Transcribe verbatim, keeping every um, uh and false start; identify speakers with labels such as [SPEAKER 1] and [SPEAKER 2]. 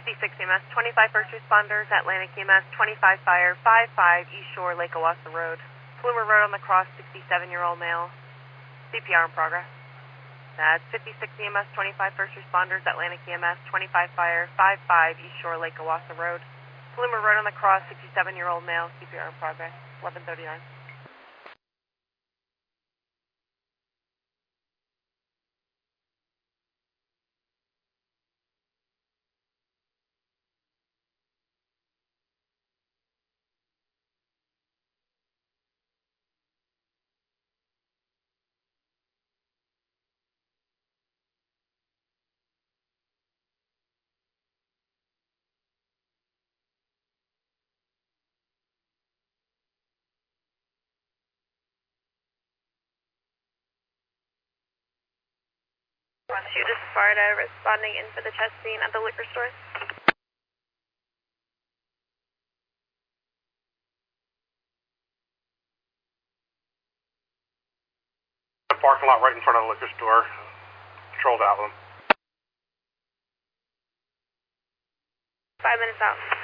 [SPEAKER 1] fifty-six E M S, twenty-five first responders, Atlantic E M S, twenty-five fire, five five, East Shore, Lake Owasso Road. Plumer Road on the cross, sixty-seven-year-old male. C P R in progress. That's fifty-six E M S, twenty-five first responders, Atlantic E M S, twenty-five fire, five five, East Shore, Lake Owasso Road. Plumer Road on the cross, sixty-seven-year-old male, C P R in progress, eleven thirty-nine. Two to Sparta, responding in for the test scene at the liquor store.
[SPEAKER 2] The parking lot right in front of the liquor store. Controlled outlet.
[SPEAKER 1] Five minutes out.